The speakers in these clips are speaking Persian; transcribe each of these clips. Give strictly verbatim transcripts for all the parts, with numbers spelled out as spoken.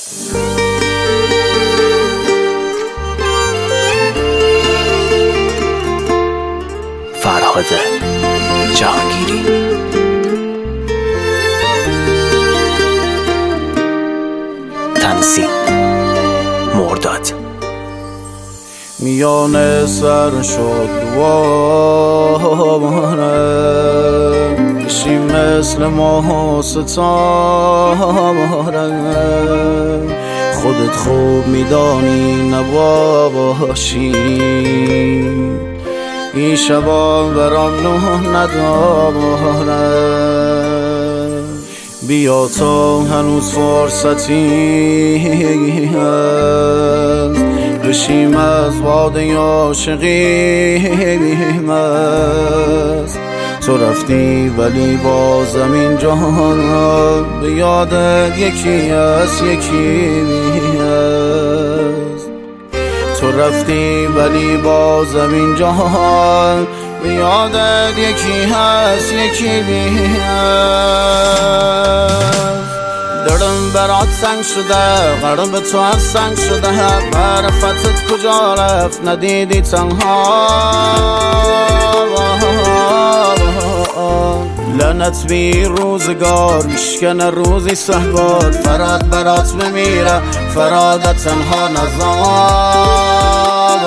فرهاد جهانگیری. تنظیم مرداد. میان سر شد دواره بشی مثل ماه ستاره، خودت خوب میدانی نباشی این شبا برام نه نداره. بیا تا هنوز فرصتی هست بشیم از باده عاشقیم است. تو رفتی ولی بازم این جهان به یادت یکی از یکی است. تو رفتی ولی بازم این جهان به یادت یکی هست یکی هست. دلم برات سنگ شده، قلب تو از سنگ شده، معرفتت کجا رفت ندیدی تنها. لعنت بی روزگار میشکنه روزی سهوار، فراد برات بمیره فرادت تنها نزار.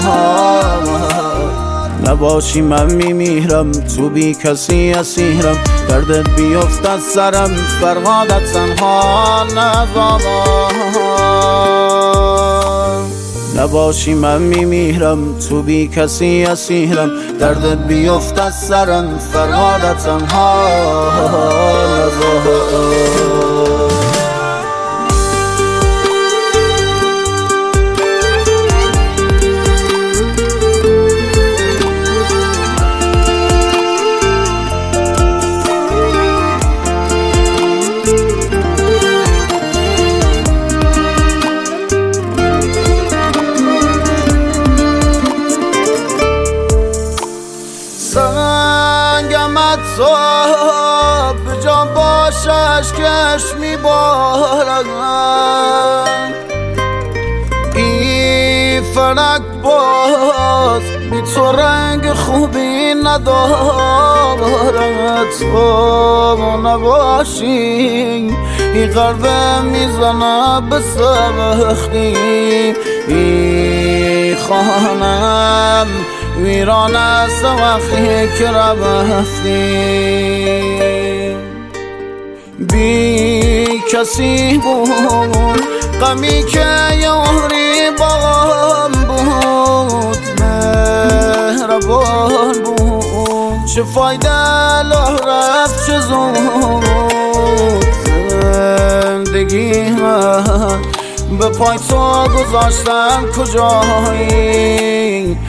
نباشی من میمیرم تو بی کسی اسیرم، دردت بیفت از سرم فرهادت تنها نزار. نباشی من میمیرم تو بی کسی اسیرم، دردت بیفت از سرم فرهادت تنها نزار. سنگمت تو به جان باشش کش میبارد، این فلک باز بی تو رنگ خوبی ندارد. تو نباشی این قلبه میزنه به سبختی، این خانم ویران است وقتی که رفتی. بی کسی بود غمی که یاری باغم بود، مهربان بود چه فایده له رفت چه زود. زندگی من به پای تو گذاشتم کجایی،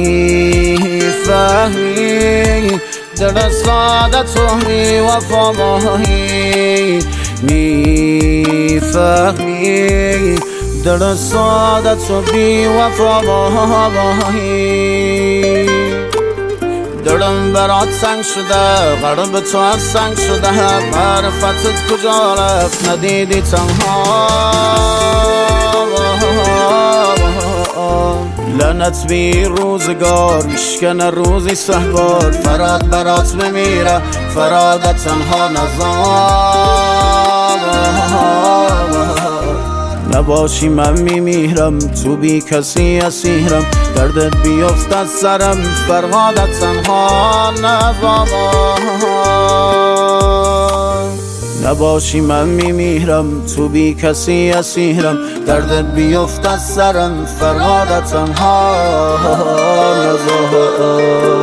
میفهمی دل ساده تو بی وفا ماهی، میفهمی دل ساده تو بی وفا ماهی. دلم برات سنگ شده، قلب تو از سنگ شده، معرفتت کجا رفت ندیدی تنها. لعنت بی روزگار میشکنه روزی سهوار، فراد برات بمیره فرادت تنها نزار. نباشی من میمیرم تو بی کسی اسیرم، دردت بیفت از سرم فرهادت تنها نزار. نباشی من میمیرم تو بی کسی اسیرم، دردت بیفت از سرم فرهادت تنها نزار.